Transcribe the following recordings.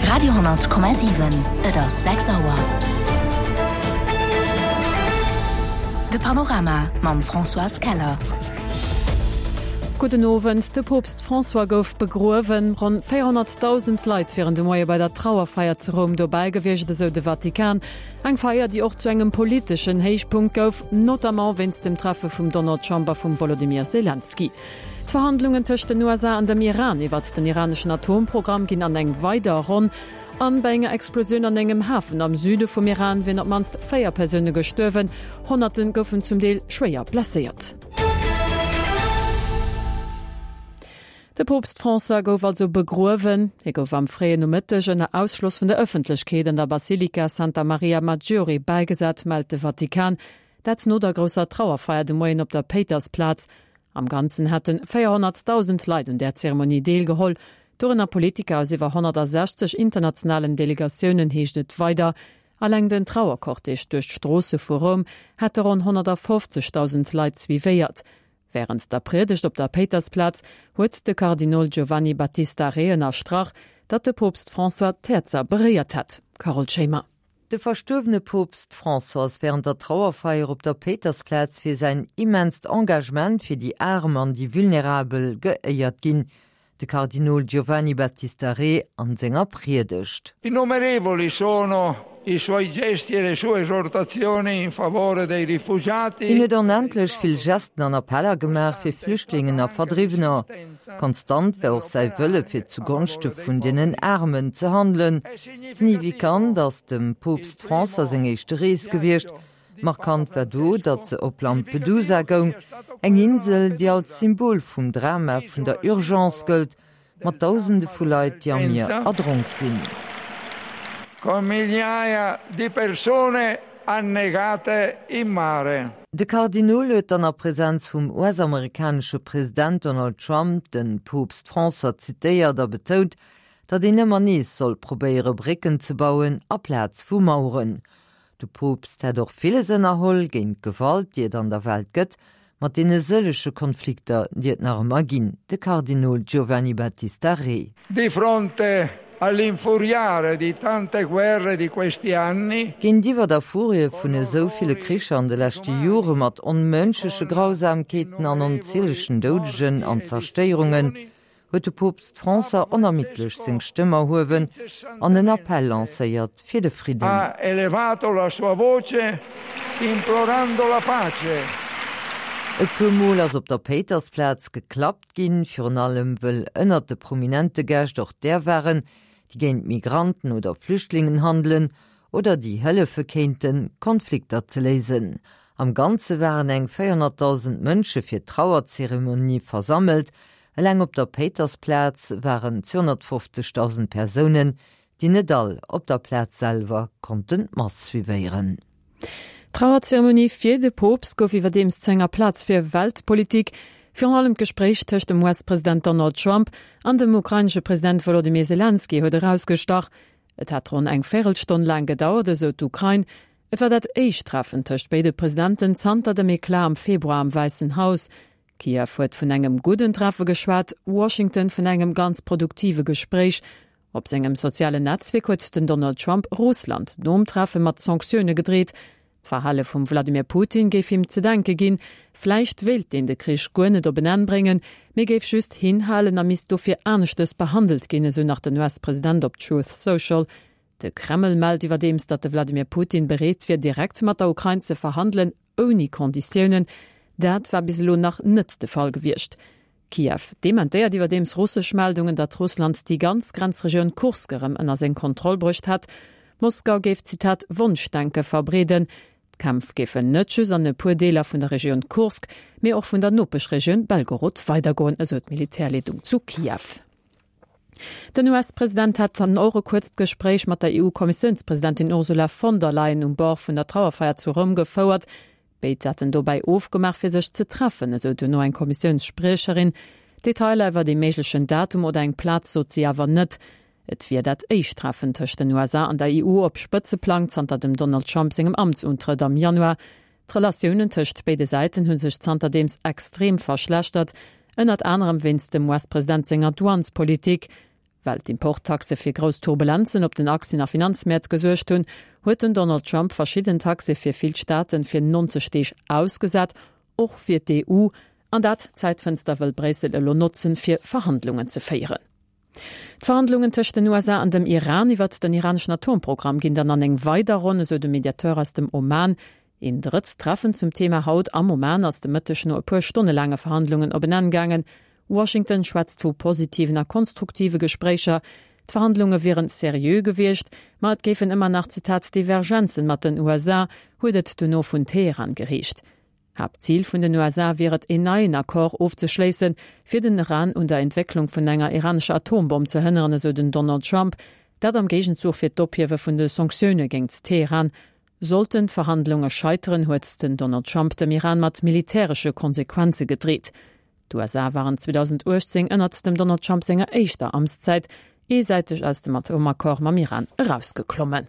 Radio 10,7 et ass 6 Auer. De Panorama mam François Keller. Guten Abend, der Papst François gouf begroven, rund 400.000 Leute während dem Moie bei der Trauerfeier zu Rom dabei gewesen, so der Vatikan. Eine Feier, die auch zu einem politischen Höhepunkt gouf, notamment wenn es dem Treffen von Donald Trump von Volodymyr Zelensky. Die Verhandlungen zwischen den USA und dem Iran über den iranischen Atomprogramm gehen an eng weiter ran. An bei einer Explosion an engem Hafen am Süden vom Iran werden manst 4 Personen gestorben, Hunderten goufen zum Teil schwer blessiert. Der Papst François gouf also begroven, gouf am freien Mittag einen Ausschluss von der Öffentlichkeit in der Basilika Santa Maria Maggiore beigesetzt, meldet der Vatikan. Dat no der grosser Trauerfeier de Moien op der Petersplatz. Am Ganzen hatten 400.000 Leute an der Zeremonie deelgeholl. Durch Politiker aus über 160 internationalen Delegationen heeschtet weiter. Allein den Trauerkortege durch die Strasse vor Rom hat rund 150.000 Leute zwieiert. Während der Predigt op der Petersplatz huet de Kardinal Giovanni Battista Re nach Strach, dat der Papst François Terza bereiert hat. Carol Schemer. Der verstorbene Papst François während der Trauerfeier op der Petersplatz für sein immens Engagement für die Armen und die Vulnerabel geehrt gin. De Kardinal Giovanni Battista Re an senger Predigt. Innumerevoli sono i suoi gesti e le sue esortazioni in favore dei rifugiati. In unendlich viel Gesten an Appeller gemacht für Flüchtlinge und Verdriebener. Konstant war auch sei Wille für zugunsten von denen Armen zu handeln. Signifikant, dass dem Papst François seine erste Reise gewirrscht. Markant war do, dat ze op Lampedusa gong, eng Insel, die als Symbol vum Drama vun der Urgence gëlt, mat tausende vu Leiit die an mir erdrunk sinn. Con migliaia di persone annegate in mare. De Kardinal huet an der Präsenz vum US-amerikanische Präsident Donald Trump den Papst François zitéiert der betont, dat den immer nie soll probéiere Bricken ze bauen a Platz vu Mauren. De Papst hat auch viele Sinnerholl gegen Gewalt, die an der Welt gëtt, mat dene sëllesche Konflikte, die et nach Magin, de Kardinal Giovanni Battista Re. Di fronte all'infuriare di tante guerre di questi anni, gin diwer der Furie vun so viele Kricher an de lechte Jure mat onmënschesche Grausamkeeten an onzielschen Dodegen an Zersteierungen, huet de Papst François onermittlech seg Stimme howen an den Appell lancéiert fir de Frieden. Ha elevato la sua voce implorando la pace. E puermol ass op der Petersplatz geklappt ginn, fir an allem wëll ënner de prominente Gächt doch der wären, die géint Migranten oder Flüchtlingen handeln oder die Hëllefe kennten, Konflikter ze lesen. Am Ganze wären eng 400.000 Mënsche fir Trauerzeremonie versammelt. Lang op der Petersplatz waren 250.000 Personen, die net all op der Platz selber konnten massviieren. Trauerzeremonie fir de Papst gouf iwwer dem Zënger Platz fir Weltpolitik, fir an allem Gespräch tëcht dem US-Präsident Donald Trump an dem ukrainsche Präsident Volodymyr Zelensky huet herausgestach. Et hat rund eng 4 Stunden lang gedauert, so d'Ukraine. Et war dat Eichtreffen tëcht beide Präsidenten zanter dem Eklat am Februar am Weißen Haus. Kiew huet vun engem guten Treffe geschwat, Washington vun engem ganz produktive Gespräch. Op segem soziale Netzwerk huet den Donald Trump Russland Domtreffe mat Sanktione gedreht. D'Verhalle vum Wladimir Putin geif ihm ze denke ginn, fleicht wild den de Krich gonet op benenbringen, mé geif just hinhalen a mis do fir ernstes behandelt ginne so nach den US-Präsident op Truth Social. De Kreml meldt iwwer dems, dat de Wladimir Putin bereet fir direkt mat der Ukraine ze verhandeln, oni Konditionen. Dat war bislo nach net de Fall gewircht. Kiew dementiert iwwer dems russsisch Meldungen, dat Russland die ganz Grenzregion Kurskerem ënner seg Kontroll brucht hat. Moskau geif Zitat Wunschdenke verbreden. Kampf gefen nëtschus an de Puerdeler vun der Region Kursk, mé auch vun der Nopech Region Belgorod weitergoen esot Militärledung zu Kiew. Den US-Präsident hat an Eurokurzgespräch mat der EU-Kommissionspräsidentin Ursula von der Leyen Bord vun der Trauerfeier zu Rom gefauert. Beide hatten dabei aufgemacht, für sich zu treffen, also nur ein Kommissionssprecherin. Detailer über die möglichen Datum oder ein Platz so sie aber nicht. Et wird das Eichtreffen zwischen den USA und der EU auf Spitze plankt, unter dem Donald Trump seinem Amtsantritt am Januar. Die Relationen zwischen beiden Seiten haben sich seitdem extrem verschlechtert. Unter anderem wenn's dem US-Präsident seiner Douanspolitik. Weil d'Importtaxe fir gros Turbulenzen op den Aktien a Finanzmärz gesuercht hunn, huet Donald Trump verschieden Taxe fir vill Staaten fir 90 Stech ausgesat, och fir d'EU, an dat Zeitfenster wëll Brüssel elo nutzen fir Verhandlungen ze feieren. D'Verhandlungen tëcht den USA an dem Iran iwwer den iranischen Atomprogramm ginn dann an eng Weiderrunde so de Mediateur aus dem Oman in dëtz Treffen zum Thema Haut am Oman ass de Mëttech no e puer stundelange Verhandlungen op benangangen. Washington schwätzt vu positiven a konstruktive Gesprächer. D'Verhandlungen wären serieux gewircht, mat géfen immer nach Zitat Divergenzen mat den USA, huet du no vun Teheran gerecht. Hauptziel vun den USA wäret en neuen Akkor aufzuschleessen, fir den Iran und der Entwicklung vun enger iranischer Atombombe ze hënneren so den Donald Trump, dat am Gegenzug fir d'Opiewe vun de Sanktiune géngst Teheran. Sollten Verhandlungen scheiteren, huet den Donald Trump dem Iran mat militärsche Konsequenze gedreht. Die USA waren 2018 ënnert dem Donald Trump senger éichter Amtszeit seitig aus dem Atomakkor mam Iran rausgeklommen.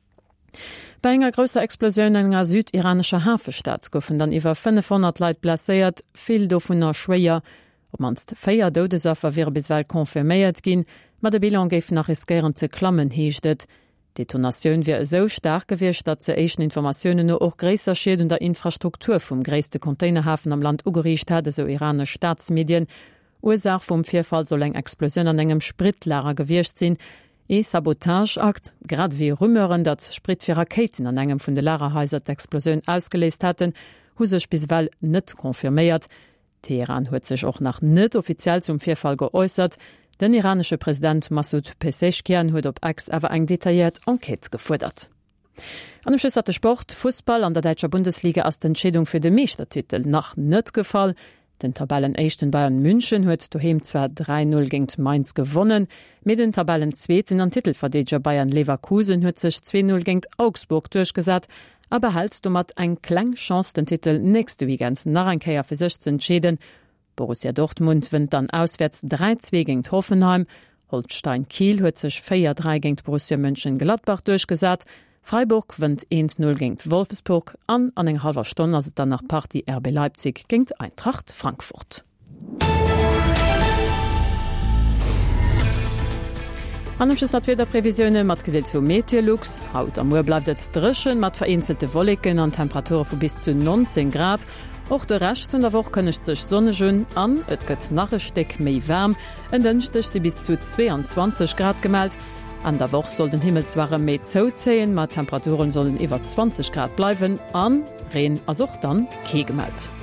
Bei enger grösser Explosion enger südiranischer Hafestadt goufen dann iwwer 500 Leiit blaséiert, vill do vunner schwéier, op manst 4 Dodesaffer wäre biswel konfirméiert ginn, mat de Bilan géif nach riskieren ze klammen hiechtet. Detonatioun wie so stark gewircht, dat ze eichen Informationoune no och gréisser Schäden der Infrastruktur vum gréste Containerhafen am Land ugericht hat, so iranisch Staatsmedien. Ursach vum Vierfall soll eng Explosion an engem Spritlager gewircht sinn. Sabotageakt, grad wie Rümmeren, dat Sprit fir Raketen an engem vun de Lagerhäuser d'Explosion ausgelesest hatten, hu sech biswell net konfirméiert. Teheran huet sech och nach net offiziell zum Vierfall geäußert. Den iranische Präsident Massoud Pezeshkian huet op Ex awer eng detailliert Enquete gefordert. An dem Schluss hat de Sport Fußball an der Deutscher Bundesliga as d'Entschädung fir de Meestertitel nach net gefall. Den Tabellenéischten Bayern München huet doheem zwar 3-0 gegen Mainz gewonnen, mit den Tabellenzweeten an Titelverdeger Bayern Leverkusen huet sech 2-0 gegen Augsburg durchgesat, aber halt du mat eng Klangchance den Titel nächste Weekend nach ein Keier für 16 Schäden. Borussia Dortmund winnt dann auswärts 3-2 gegen Hoffenheim, Holstein Kiel huet sech 4-3 gegen Borussia Mönchengladbach durchgesat, Freiburg winnt 1-0 gegen Wolfsburg an eng halber Stunde as dann nach Party RB Leipzig gegen Eintracht Frankfurt. Anschluss hat wieder Prävisionen mat gedeelt für Meteorlux. Haut am Uhr bleibt dreschen mat vereinzelte Wolken an Temperatur von bis zu 19 Grad. Auch der Rest von der Woche könnecht sich Sonne schön an, et gëtt nachesteck méi wärm, en dënchtech sie bis zu 22 Grad gemeldet. An der Woche soll den Himmel zwar méi zouzähen, mat Temperaturen sollen iwwer 20 Grad bleiben, an Regen as auch dann Kee gemeldet.